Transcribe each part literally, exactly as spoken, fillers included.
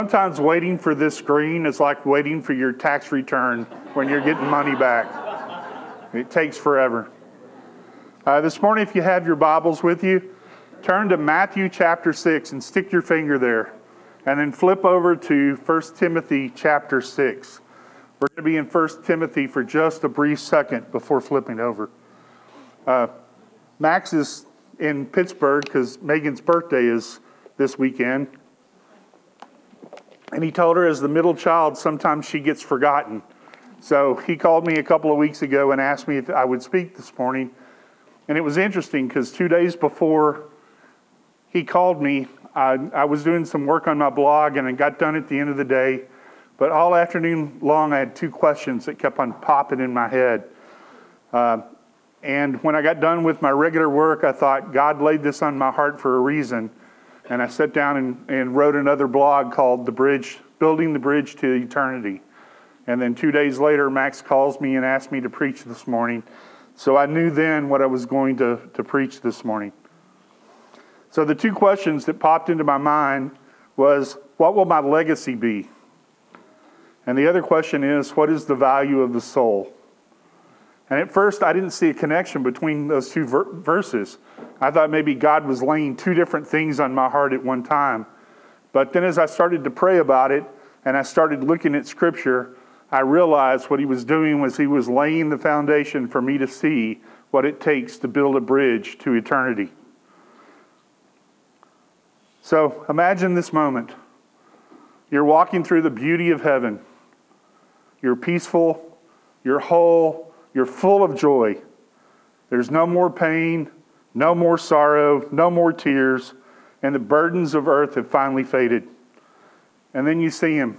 Sometimes waiting for this screen is like waiting for your tax return when you're getting money back. It takes forever. Uh, this morning, if you have your Bibles with you, turn to Matthew chapter six and stick your finger there. And then flip over to First Timothy chapter six. We're going to be in First Timothy for just a brief second before flipping over. Uh, Max is in Pittsburgh because Megan's birthday is this weekend. And he told her as the middle child, sometimes she gets forgotten. So he called me a couple of weeks ago and asked me if I would speak this morning. And it was interesting because two days before he called me, I, I was doing some work on my blog and I got done at the end of the day. But all afternoon long, I had two questions that kept on popping in my head. Uh, and when I got done with my regular work, I thought God laid this on my heart for a reason. And I sat down and, and wrote another blog called The Bridge, Building the Bridge to Eternity. And then two days later, Max calls me and asked me to preach this morning. So I knew then what I was going to, to preach this morning. So the two questions that popped into my mind was, what will my legacy be? And the other question is, what is the value of the soul? And at first, I didn't see a connection between those two ver- verses. I thought maybe God was laying two different things on my heart at one time. But then as I started to pray about it, and I started looking at Scripture, I realized what he was doing was he was laying the foundation for me to see what it takes to build a bridge to eternity. So imagine this moment. You're walking through the beauty of heaven. You're peaceful, you're whole, you're full of joy. There's no more pain, no more sorrow, no more tears, and the burdens of earth have finally faded. And then you see him,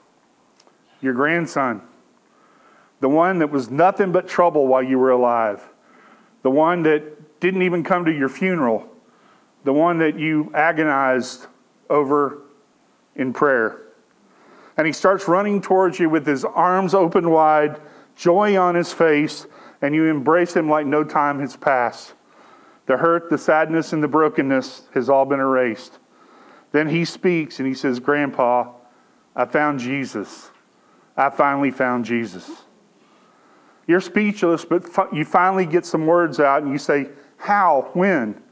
your grandson, the one that was nothing but trouble while you were alive, the one that didn't even come to your funeral, the one that you agonized over in prayer. And he starts running towards you with his arms open wide, joy on his face, and you embrace him like no time has passed. The hurt, the sadness, and the brokenness has all been erased. Then he speaks and he says, Grandpa, I found Jesus. I finally found Jesus. You're speechless, but you finally get some words out and you say, how? When?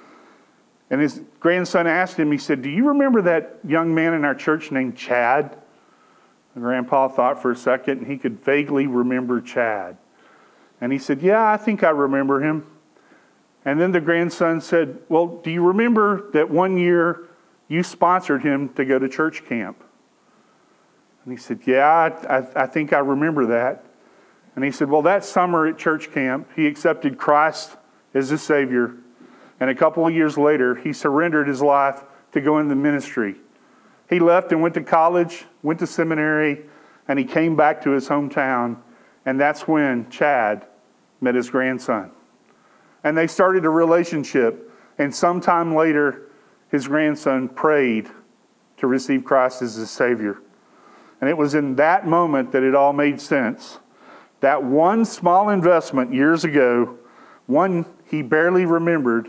And his grandson asked him, he said, do you remember that young man in our church named Chad? And Grandpa thought for a second, and he could vaguely remember Chad. And he said, yeah, I think I remember him. And then the grandson said, well, do you remember that one year you sponsored him to go to church camp? And he said, yeah, I, I, I think I remember that. And he said, well, that summer at church camp, he accepted Christ as his Savior. And a couple of years later, he surrendered his life to go into ministry. He left and went to college, went to seminary, and he came back to his hometown. And that's when Chad met his grandson. And they started a relationship. And sometime later, his grandson prayed to receive Christ as his Savior. And it was in that moment that it all made sense. That one small investment years ago, one he barely remembered,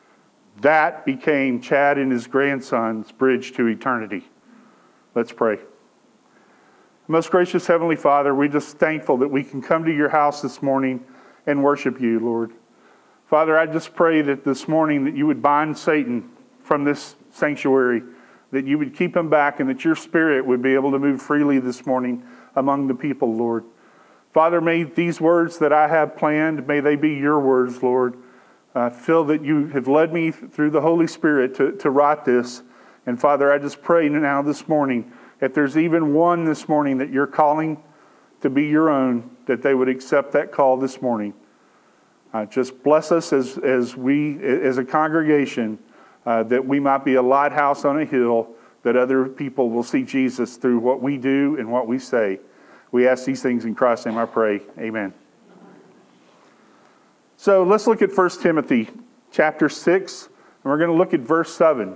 that became Chad and his grandson's bridge to eternity. Let's pray. Most gracious Heavenly Father, we're just thankful that we can come to your house this morning and worship you, Lord. Father, I just pray that this morning that you would bind Satan from this sanctuary, that you would keep him back, and that your Spirit would be able to move freely this morning among the people, Lord. Father, may these words that I have planned, may they be your words, Lord. I feel that you have led me through the Holy Spirit to, to write this. And Father, I just pray now this morning, if there's even one this morning that you're calling to be your own, that they would accept that call this morning. Uh, just bless us as, as we, as a congregation, uh, that we might be a lighthouse on a hill, that other people will see Jesus through what we do and what we say. We ask these things in Christ's name, I pray. Amen. So let's look at First Timothy chapter six, and we're going to look at verse seven.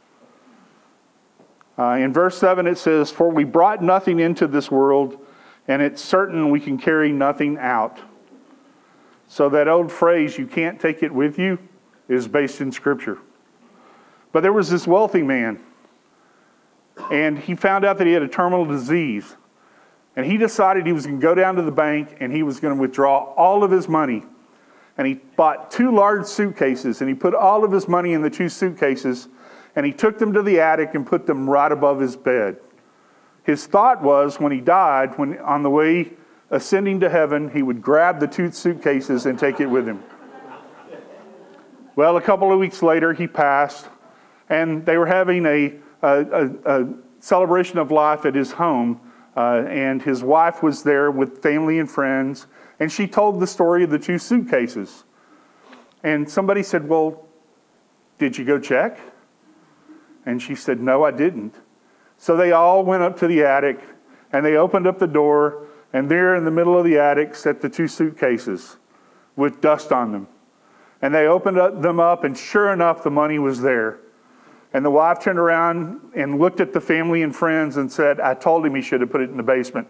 Uh, in verse seven it says, for we brought nothing into this world, and it's certain we can carry nothing out. So that old phrase, you can't take it with you, is based in Scripture. But there was this wealthy man And he found out that he had a terminal disease. And he decided he was going to go down to the bank and he was going to withdraw all of his money. And he bought two large suitcases and he put all of his money in the two suitcases and he took them to the attic and put them right above his bed. His thought was when he died, when on the way ascending to heaven, he would grab the two suitcases and take it with him. Well, a couple of weeks later, he passed, and they were having a, a, a, a celebration of life at his home, uh, and his wife was there with family and friends, and she told the story of the two suitcases. And somebody said, well, did you go check? And she said, no, I didn't. So they all went up to the attic, and they opened up the door, and there in the middle of the attic sat the two suitcases with dust on them. And they opened up, them up, and sure enough, the money was there. And the wife turned around and looked at the family and friends and said, I told him he should have put it in the basement.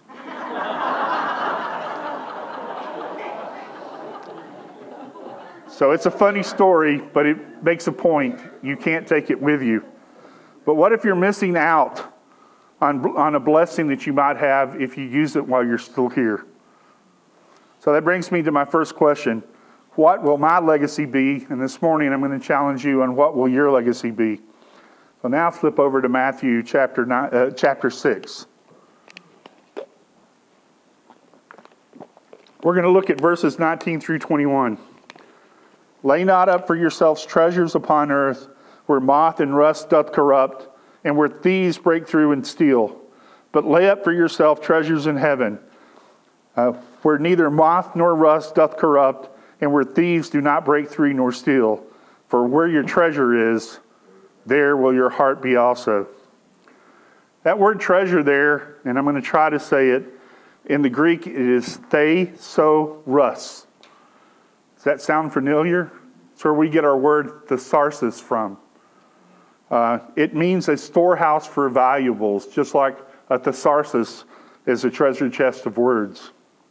So it's a funny story, but it makes a point. You can't take it with you. But what if you're missing out on, on a blessing that you might have if you use it while you're still here? So that brings me to my first question. What will my legacy be? And this morning I'm going to challenge you on what will your legacy be. So now flip over to Matthew chapter nine, uh, chapter six. We're going to look at verses nineteen through twenty-one. Lay not up for yourselves treasures upon earth, where moth and rust doth corrupt, and where thieves break through and steal. But lay up for yourself treasures in heaven, uh, where neither moth nor rust doth corrupt, and where thieves do not break through nor steal. For where your treasure is, there will your heart be also. That word treasure there, and I'm going to try to say it, in the Greek it is thesaurus. Does that sound familiar? It's where we get our word thesaurus from. Uh, it means a storehouse for valuables, just like a thesaurus is a treasure chest of words.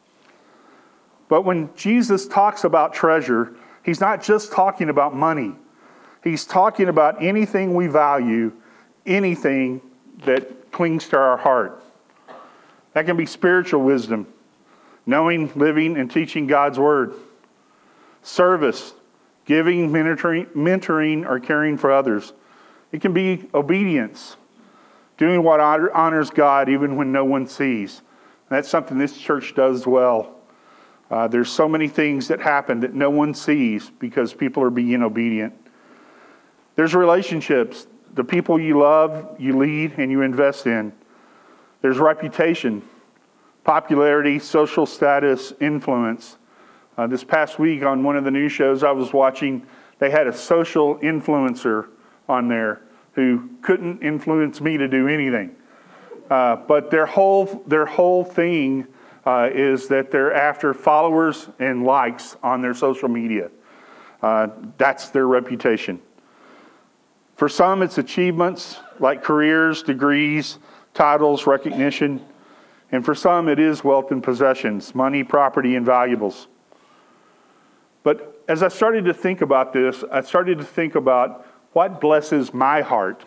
But when Jesus talks about treasure, he's not just talking about money. He's talking about anything we value, anything that clings to our heart. That can be spiritual wisdom, knowing, living, and teaching God's word. Service, giving, mentoring, mentoring, or caring for others. It can be obedience, doing what honors God even when no one sees. And that's something this church does well. Uh, there's so many things that happen that no one sees because people are being obedient. There's relationships, the people you love, you lead, and you invest in. There's reputation, popularity, social status, influence. Uh, this past week on one of the news shows I was watching, they had a social influencer on there who couldn't influence me to do anything. Uh, but their whole their whole thing uh, is that they're after followers and likes on their social media. Uh, that's their reputation. For some, it's achievements like careers, degrees, titles, recognition. And for some, it is wealth and possessions, money, property, and valuables. But as I started to think about this, I started to think about what blesses my heart.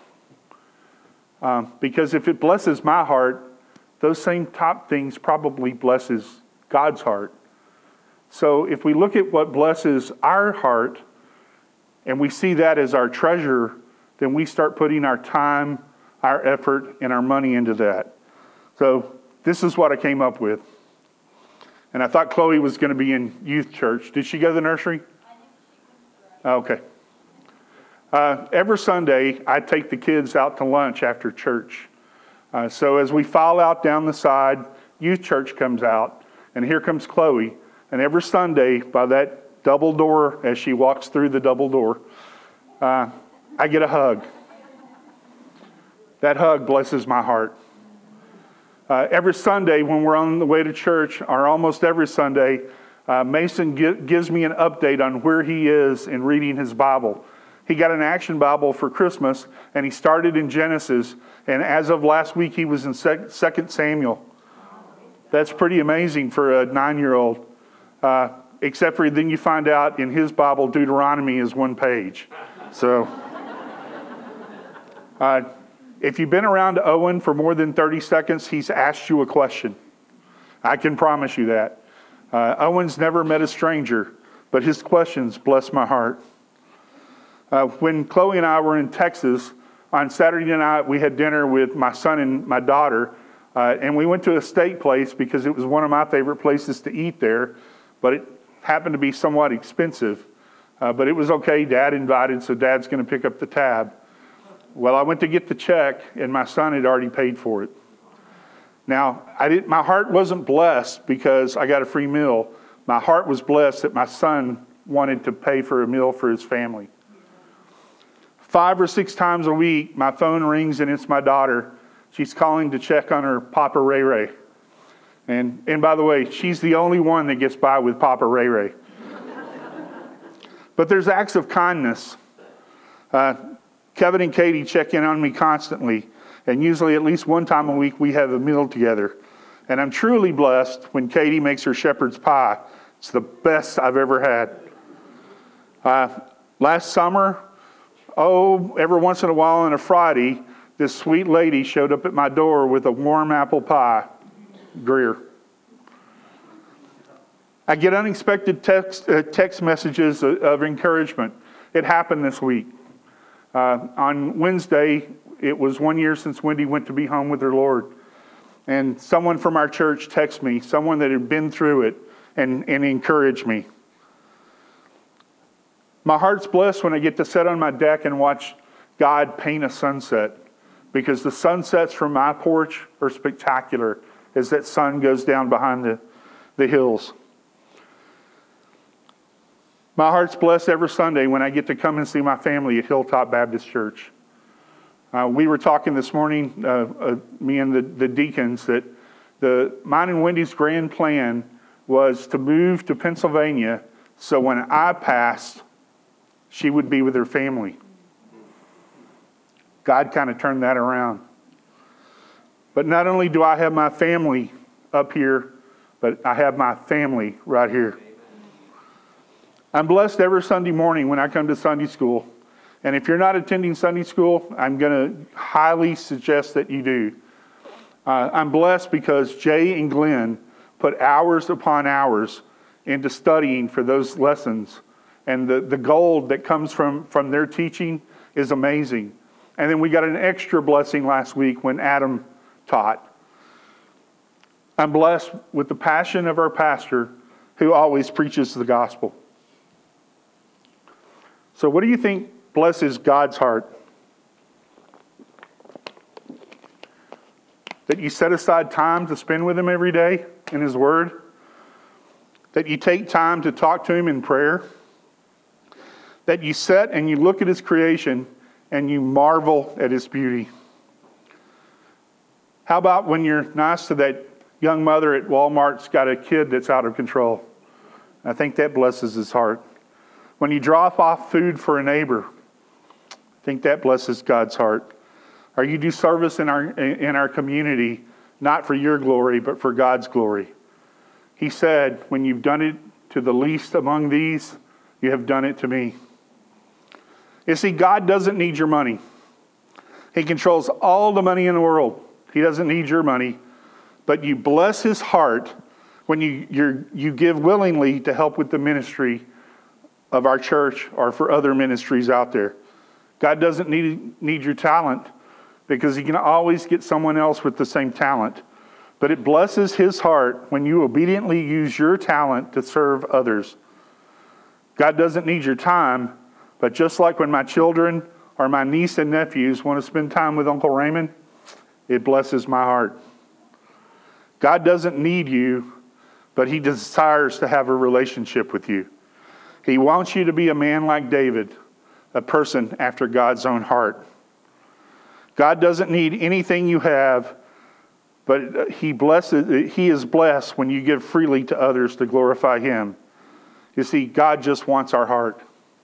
Um, because if it blesses my heart, those same top things probably blesses God's heart. So if we look at what blesses our heart, and we see that as our treasure, then we start putting our time, our effort, and our money into that. So this is what I came up with. And I thought Chloe was going to be in youth church. Did she go to the nursery? Okay. Uh, every Sunday, I take the kids out to lunch after church. Uh, so as we file out down the side, youth church comes out, and here comes Chloe. And every Sunday, by that double door, as she walks through the double door, uh, I get a hug. That hug blesses my heart. Uh, every Sunday when we're on the way to church, or almost every Sunday, uh, Mason gi- gives me an update on where he is in reading his Bible. He got an Action Bible for Christmas, and he started in Genesis, and as of last week, he was in Second Samuel. That's pretty amazing for a nine-year-old. Uh, except for then you find out in his Bible, Deuteronomy is one page. So, uh, If you've been around Owen for more than thirty seconds, he's asked you a question. I can promise you that. Uh, Owen's never met a stranger, but his questions bless my heart. Uh, when Chloe and I were in Texas, on Saturday night, we had dinner with my son and my daughter, uh, and we went to a steak place because it was one of my favorite places to eat there, but it happened to be somewhat expensive. Uh, but it was okay. Dad invited, so Dad's going to pick up the tab. Well, I went to get the check, and my son had already paid for it. Now, I didn't, my heart wasn't blessed because I got a free meal. My heart was blessed that my son wanted to pay for a meal for his family. Five or six times a week, my phone rings, and it's my daughter. She's calling to check on her Papa Ray Ray. And, and by the way, she's the only one that gets by with Papa Ray Ray. But there's acts of kindness. Uh, Kevin and Katie check in on me constantly, and usually at least one time a week we have a meal together. And I'm truly blessed when Katie makes her shepherd's pie. It's the best I've ever had. Uh, last summer, oh, every once in a while on a Friday, this sweet lady showed up at my door with a warm apple pie. Greer. I get unexpected text, uh, text messages of, of encouragement. It happened this week. Uh, on Wednesday, it was one year since Wendy went to be home with her Lord. And someone from our church texted me, someone that had been through it, and, and encouraged me. My heart's blessed when I get to sit on my deck and watch God paint a sunset, because the sunsets from my porch are spectacular as that sun goes down behind the, the hills. My heart's blessed every Sunday when I get to come and see my family at Hilltop Baptist Church. Uh, we were talking this morning, uh, uh, me and the, the deacons, that the mine and Wendy's grand plan was to move to Pennsylvania so when I passed, she would be with her family. God kind of turned that around. But not only do I have my family up here, but I have my family right here. I'm blessed every Sunday morning when I come to Sunday school. And if you're not attending Sunday school, I'm going to highly suggest that you do. Uh, I'm blessed because Jay and Glenn put hours upon hours into studying for those lessons. And the, the gold that comes from, from their teaching is amazing. And then we got an extra blessing last week when Adam taught. I'm blessed with the passion of our pastor who always preaches the gospel. So what do you think blesses God's heart? That you set aside time to spend with Him every day in His Word? That you take time to talk to Him in prayer? That you sit and you look at His creation and you marvel at His beauty? How about when you're nice to that young mother at Walmart's got a kid that's out of control? I think that blesses His heart. When you drop off food for a neighbor, I think that blesses God's heart. Or you do service in our in our community, not for your glory, but for God's glory. He said, when you've done it to the least among these, you have done it to me. You see, God doesn't need your money. He controls all the money in the world. He doesn't need your money. But you bless His heart when you you're, you give willingly to help with the ministry of our church or for other ministries out there. God doesn't need, need your talent because He can always get someone else with the same talent. But it blesses His heart when you obediently use your talent to serve others. God doesn't need your time, but just like when my children or my niece and nephews want to spend time with Uncle Raymond, it blesses my heart. God doesn't need you, but He desires to have a relationship with you. He wants you to be a man like David, a person after God's own heart. God doesn't need anything you have, but He blesses. He is blessed when you give freely to others to glorify Him. You see, God just wants our heart.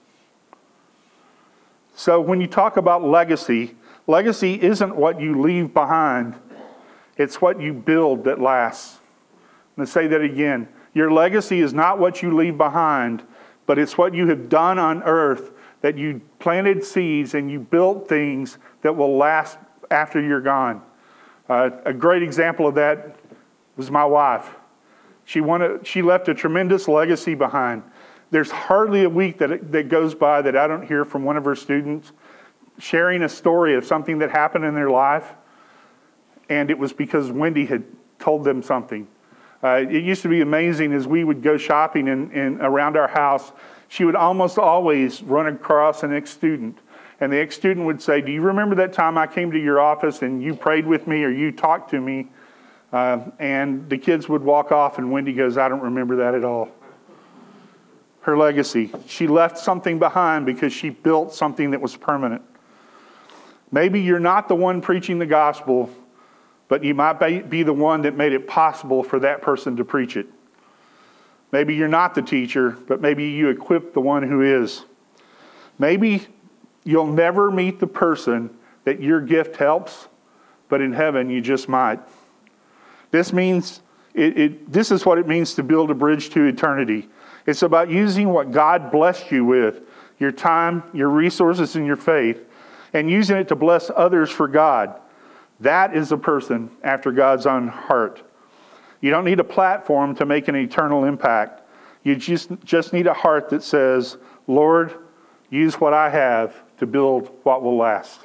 So when you talk about legacy, legacy isn't what you leave behind. It's what you build that lasts. Let's say that again. Your legacy is not what you leave behind, but it's what you have done on earth, that you planted seeds and you built things that will last after you're gone. Uh, a great example of that was my wife. She wanted, she left a tremendous legacy behind. There's hardly a week that, that goes by that I don't hear from one of her students sharing a story of something that happened in their life, and it was because Wendy had told them something. Uh, it used to be amazing as we would go shopping in, in around our house. She would almost always run across an ex-student, and the ex-student would say, "Do you remember that time I came to your office and you prayed with me or you talked to me?" Uh, and the kids would walk off, and Wendy goes, "I don't remember that at all." Her legacy. She left something behind because she built something that was permanent. Maybe you're not the one preaching the gospel, but you might be the one that made it possible for that person to preach it. Maybe you're not the teacher, but maybe you equip the one who is. Maybe you'll never meet the person that your gift helps, but in heaven you just might. This means it, it, this is what it means to build a bridge to eternity. It's about using what God blessed you with, your time, your resources, and your faith, and using it to bless others for God. That is a person after God's own heart. You don't need a platform to make an eternal impact. You just, just need a heart that says, "Lord, use what I have to build what will last."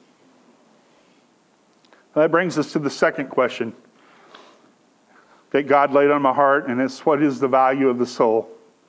That brings us to the second question that God laid on my heart, and it's, what is the value of the soul?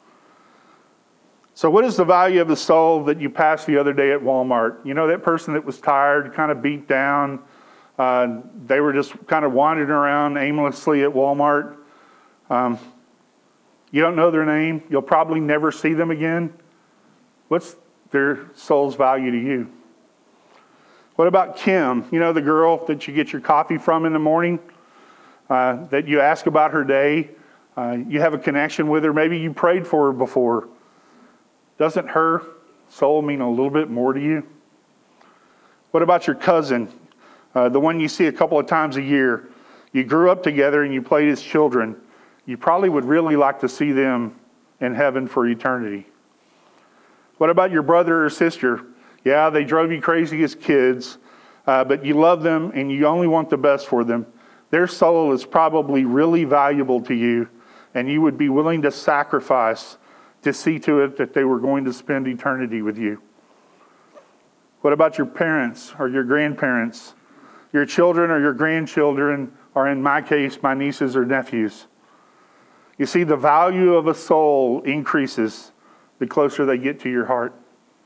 So what is the value of the soul that you passed the other day at Walmart? You know, that person that was tired, kind of beat down. Uh, they were just kind of wandering around aimlessly at Walmart. Um, you don't know their name. You'll probably never see them again. What's their soul's value to you? What about Kim? You know, the girl that you get your coffee from in the morning, uh, that you ask about her day. Uh, you have a connection with her. Maybe you prayed for her before. Doesn't her soul mean a little bit more to you? What about your cousin, uh, the one you see a couple of times a year? You grew up together and you played as children. You probably would really like to see them in heaven for eternity. What about your brother or sister? Yeah, they drove you crazy as kids, uh, but you love them and you only want the best for them. Their soul is probably really valuable to you, and you would be willing to sacrifice to see to it that they were going to spend eternity with you. What about your parents or your grandparents? Your children or your grandchildren, or in my case, my nieces or nephews. You see, the value of a soul increases the closer they get to your heart.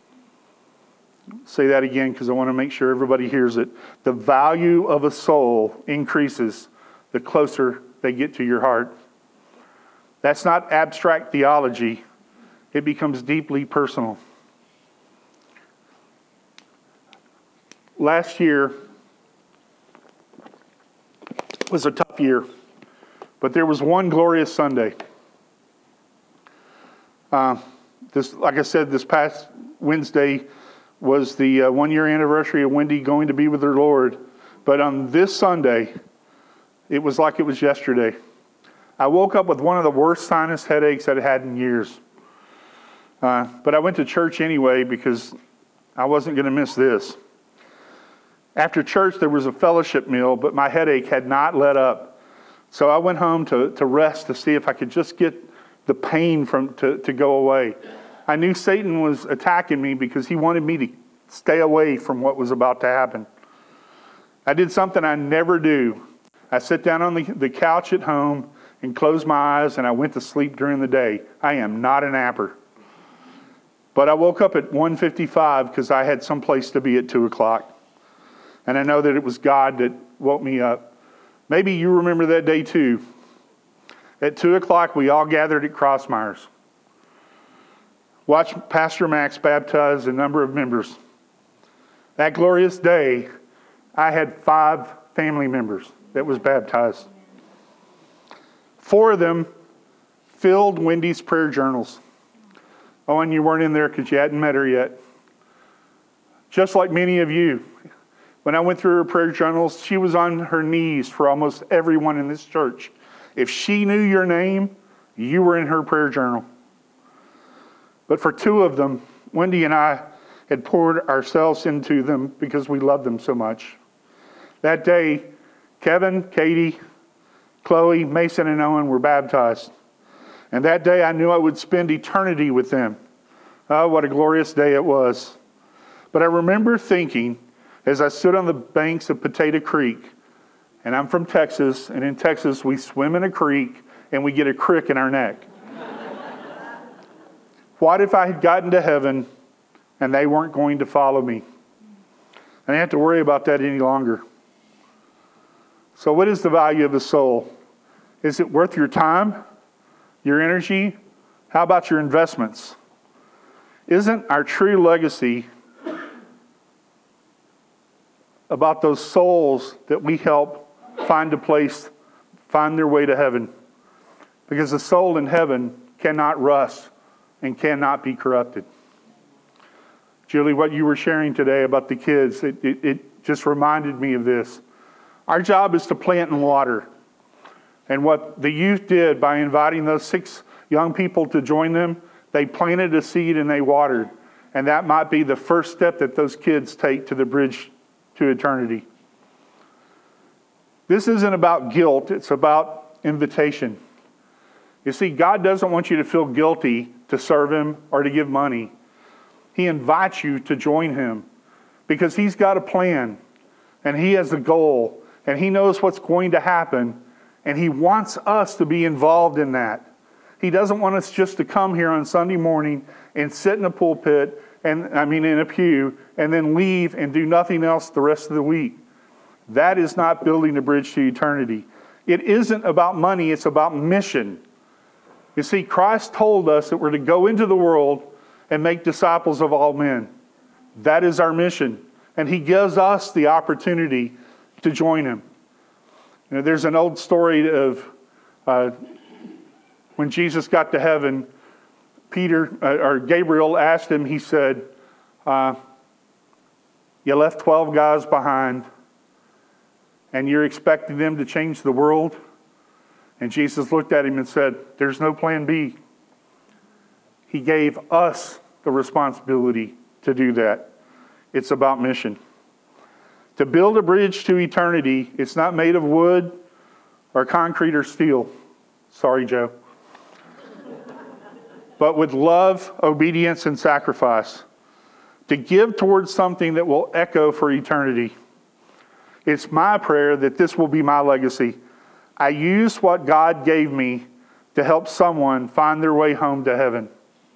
Say that again because I want to make sure everybody hears it. The value of a soul increases the closer they get to your heart. That's not abstract theology. It becomes deeply personal. Last year was a tough year, but there was one glorious Sunday. Uh, this, like I said, this past Wednesday was the uh, one-year anniversary of Wendy going to be with her Lord. But on this Sunday, it was like it was yesterday. I woke up with one of the worst sinus headaches I'd had in years. Uh, but I went to church anyway because I wasn't going to miss this. After church, there was a fellowship meal, but my headache had not let up. So I went home to, to rest to see if I could just get the pain from to, to go away. I knew Satan was attacking me because he wanted me to stay away from what was about to happen. I did something I never do. I sat down on the, the couch at home and closed my eyes, and I went to sleep during the day. I am not a napper. But I woke up at one fifty-five because I had someplace to be at two o'clock. And I know that it was God that woke me up. Maybe you remember that day too. At two o'clock, we all gathered at Crossmyers. Watched Pastor Max baptize a number of members. That glorious day, I had five family members that was baptized. Four of them filled Wendy's prayer journals. Oh, and you weren't in there because you hadn't met her yet. Just like many of you, when I went through her prayer journals, she was on her knees for almost everyone in this church. If she knew your name, you were in her prayer journal. But for two of them, Wendy and I had poured ourselves into them because we loved them so much. That day, Kevin, Katie, Chloe, Mason, and Owen were baptized. And that day I knew I would spend eternity with them. Oh, what a glorious day it was. But I remember thinking, as I stood on the banks of Potato Creek, and I'm from Texas, and in Texas we swim in a creek and we get a crick in our neck. What if I had gotten to heaven and they weren't going to follow me? I didn't have to worry about that any longer. So what is the value of a soul? Is it worth your time, your energy? How about your investments? Isn't our true legacy about those souls that we help find a place, find their way to heaven? Because the soul in heaven cannot rust and cannot be corrupted. Julie, what you were sharing today about the kids, it, it, it just reminded me of this. Our job is to plant and water. And what the youth did by inviting those six young people to join them, they planted a seed and they watered. And that might be the first step that those kids take to the bridge to eternity. This isn't about guilt, it's about invitation. You see, God doesn't want you to feel guilty to serve Him or to give money. He invites you to join Him because He's got a plan and He has a goal and He knows what's going to happen and He wants us to be involved in that. He doesn't want us just to come here on Sunday morning and sit in a pulpit and I mean in a pew and then leave and do nothing else the rest of the week. That is not building a bridge to eternity. It isn't about money, it's about mission. You see, Christ told us that we're to go into the world and make disciples of all men. That is our mission. And He gives us the opportunity to join Him. You know, there's an old story of uh, when Jesus got to heaven, Peter uh, or Gabriel asked him, he said, uh, you left twelve guys behind and you're expecting them to change the world? And Jesus looked at him and said, there's no plan B. He gave us the responsibility to do that. It's about mission. To build a bridge to eternity, it's not made of wood or concrete or steel. Sorry, Joe. But with love, obedience, and sacrifice. To give towards something that will echo for eternity. It's my prayer that this will be my legacy. I use what God gave me to help someone find their way home to heaven.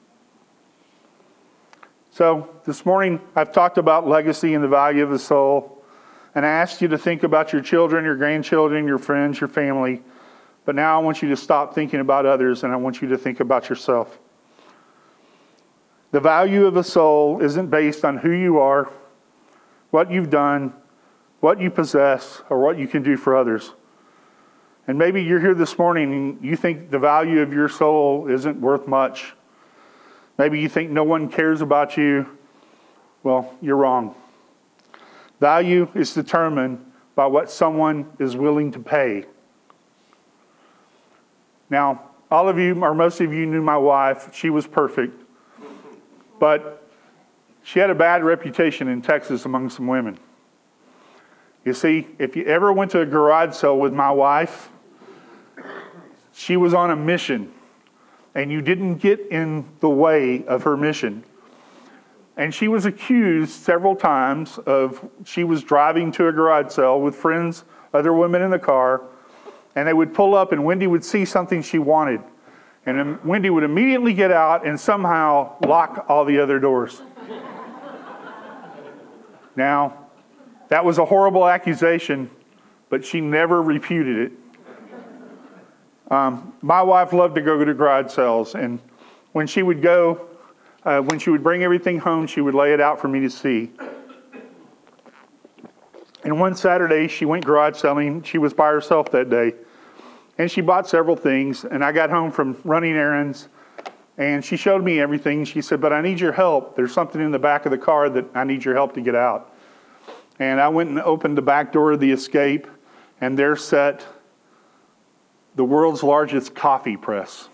So this morning I've talked about legacy and the value of the soul. And I asked you to think about your children, your grandchildren, your friends, your family. But now I want you to stop thinking about others and I want you to think about yourself. The value of a soul isn't based on who you are, what you've done, what you possess, or what you can do for others. And maybe you're here this morning and you think the value of your soul isn't worth much. Maybe you think no one cares about you. Well, you're wrong. Value is determined by what someone is willing to pay. Now, all of you, or most of you, knew my wife. She was perfect. But she had a bad reputation in Texas among some women. You see, if you ever went to a garage sale with my wife, she was on a mission, and you didn't get in the way of her mission. And she was accused several times of, she was driving to a garage sale with friends, other women in the car, and they would pull up and Wendy would see something she wanted. And then Wendy would immediately get out and somehow lock all the other doors. Now, that was a horrible accusation, but she never refuted it. Um, my wife loved to go to garage sales, and when she would go, uh, when she would bring everything home, she would lay it out for me to see. And one Saturday, she went garage selling. She was by herself that day. And she bought several things, and I got home from running errands, and she showed me everything. She said, but I need your help. There's something in the back of the car that I need your help to get out. And I went and opened the back door of the Escape, and there sat the world's largest coffee press.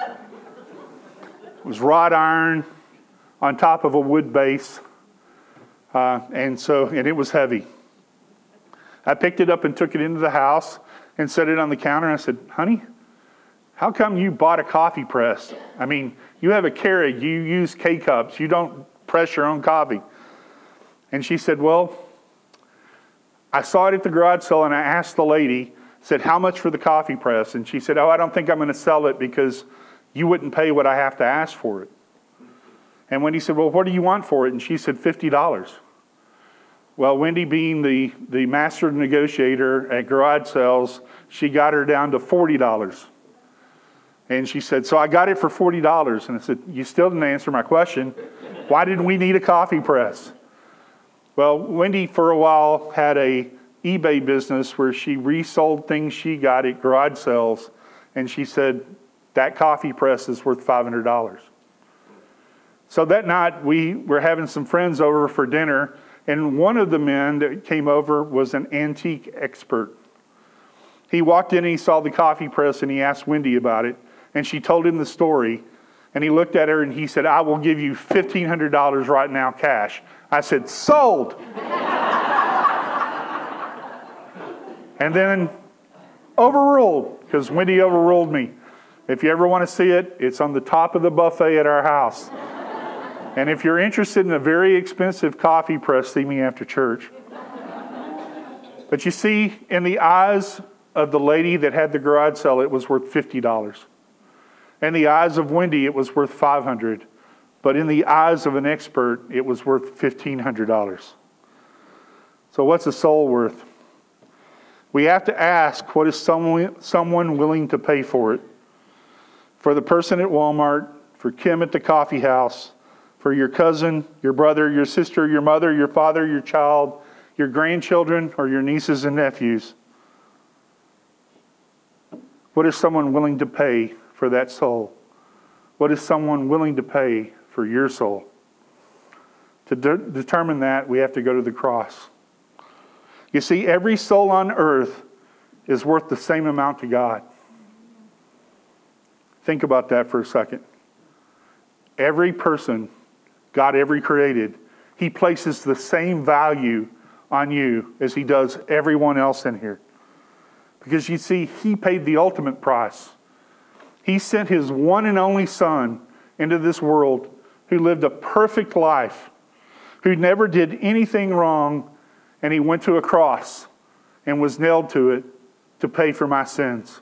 It was wrought iron on top of a wood base, uh, and so and it was heavy. I picked it up and took it into the house and set it on the counter. And I said, honey, how come you bought a coffee press? I mean, you have a Keurig, you use K-cups, you don't press your own coffee. And she said, well, I saw it at the garage sale and I asked the lady, said, how much for the coffee press? And she said, oh, I don't think I'm going to sell it because you wouldn't pay what I have to ask for it. And Wendy said, well, what do you want for it? And she said, fifty dollars. Well, Wendy being the, the master negotiator at garage sales, she got her down to forty dollars. And she said, so I got it for forty dollars. And I said, you still didn't answer my question. Why did we need a coffee press? Well, Wendy for a while had a eBay business where she resold things she got at garage sales. And she said, that coffee press is worth five hundred dollars. So that night we were having some friends over for dinner. And one of the men that came over was an antique expert. He walked in and he saw the coffee press and he asked Wendy about it. And she told him the story. And he looked at her and he said, I will give you fifteen hundred dollars right now cash. I said, sold. And then overruled, because Wendy overruled me. If you ever want to see it, it's on the top of the buffet at our house. And if you're interested in a very expensive coffee press, see me after church. But you see, in the eyes of the lady that had the garage sale, it was worth fifty dollars. In the eyes of Wendy, it was worth five hundred dollars. But in the eyes of an expert, it was worth fifteen hundred dollars. So what's a soul worth? We have to ask, what is someone, someone willing to pay for it? For the person at Walmart, for Kim at the coffee house, for your cousin, your brother, your sister, your mother, your father, your child, your grandchildren, or your nieces and nephews. What is someone willing to pay for that soul? What is someone willing to pay for your soul? To de- determine that, we have to go to the cross. You see, every soul on earth is worth the same amount to God. Think about that for a second. Every person God ever created, He places the same value on you as He does everyone else in here. Because you see, He paid the ultimate price. He sent His one and only Son into this world who lived a perfect life, who never did anything wrong, and He went to a cross and was nailed to it to pay for my sins.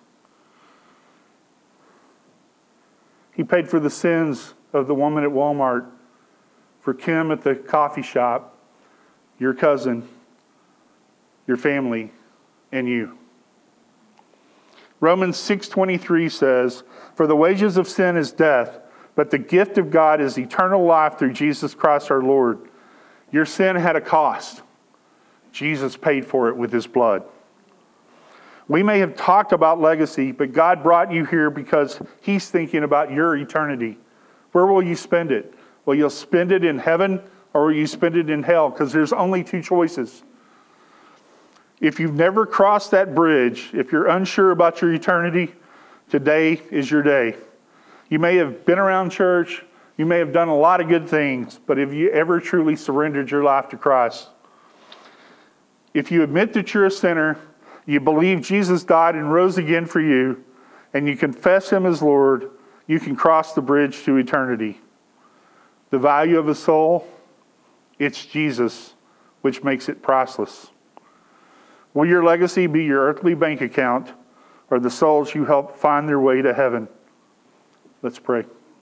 He paid for the sins of the woman at Walmart, for Kim at the coffee shop, your cousin, your family, and you. Romans six twenty-three says, for the wages of sin is death, but the gift of God is eternal life through Jesus Christ our Lord. Your sin had a cost. Jesus paid for it with His blood. We may have talked about legacy, but God brought you here because He's thinking about your eternity. Where will you spend it? Will you spend it in heaven or will you spend it in hell? Because there's only two choices. If you've never crossed that bridge, if you're unsure about your eternity, today is your day. You may have been around church, you may have done a lot of good things, but have you ever truly surrendered your life to Christ? If you admit that you're a sinner, you believe Jesus died and rose again for you, and you confess Him as Lord, you can cross the bridge to eternity. The value of a soul, it's Jesus, which makes it priceless. Will your legacy be your earthly bank account or the souls you help find their way to heaven? Let's pray.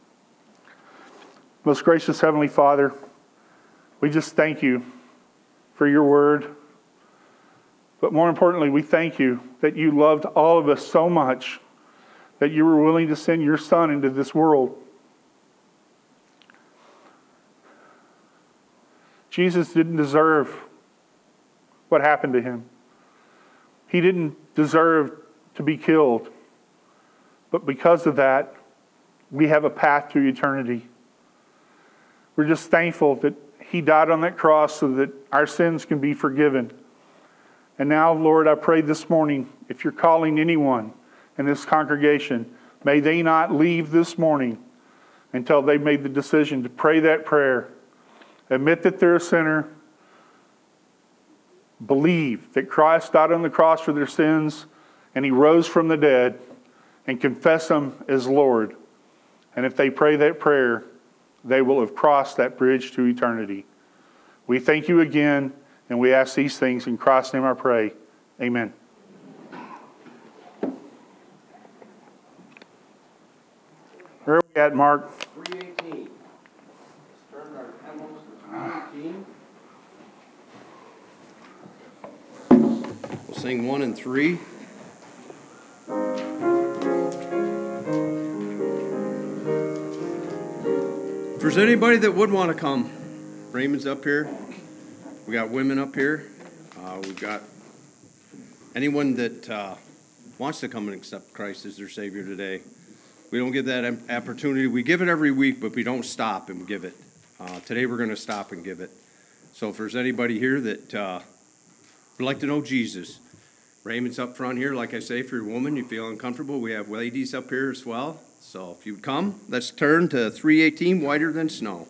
Most gracious Heavenly Father, we just thank You for Your word. But more importantly, we thank You that You loved all of us so much that You were willing to send Your Son into this world. Jesus didn't deserve what happened to Him. He didn't deserve to be killed. But because of that, we have a path to eternity. We're just thankful that He died on that cross so that our sins can be forgiven. And now, Lord, I pray this morning, if You're calling anyone in this congregation, may they not leave this morning until they've made the decision to pray that prayer. Admit that they're a sinner. believe that Christ died on the cross for their sins and he rose from the dead, and confess him as Lord. And if they pray that prayer, they will have crossed that bridge to eternity. We thank you again, and we ask these things in Christ's name I pray. Amen. Where are we at, Mark? three eighteen. Let's turn our hymnals to three eighteen. We'll sing one and three. If there's anybody that would want to come, Raymond's up here. We got women up here. Uh, we've got anyone that uh, wants to come and accept Christ as their Savior today. We don't give that opportunity. We give it every week, but we don't stop and give it. Uh, today we're going to stop and give it. So if there's anybody here that uh, would like to know Jesus, Raymond's up front here. Like I say, if you're a woman, you feel uncomfortable, we have ladies up here as well. So if you'd come, let's turn to three eighteen, Whiter Than Snow.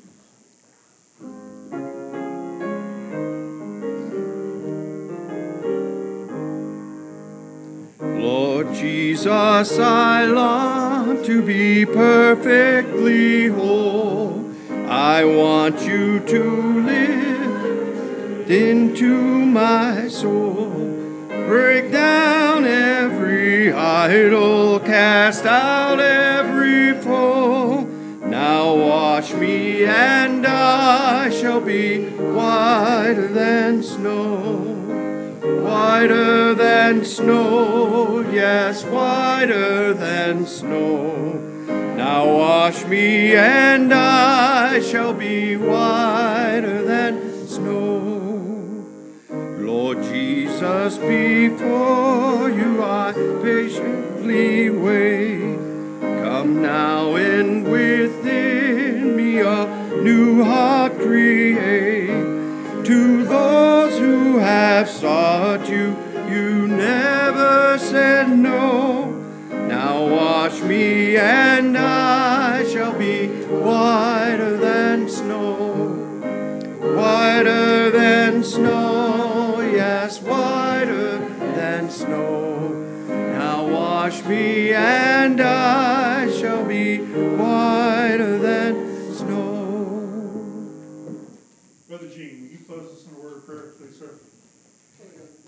Lord Jesus, I long to be perfectly whole. I want you to live into my soul. Break down every idol, cast out every foe. Now wash me and I shall be whiter than snow. Whiter than snow, yes, whiter than snow. Now wash me and I shall be whiter than snow. Lord Jesus, before you I patiently wait. Come now and within me a new heart create. To those who have sought you, you never said no. Now wash me and I shall be whiter than snow. Whiter than snow, yes, whiter than snow. Now wash me and I shall be whiter than snow. Brother Gene, will you close us in a word of prayer, please, sir?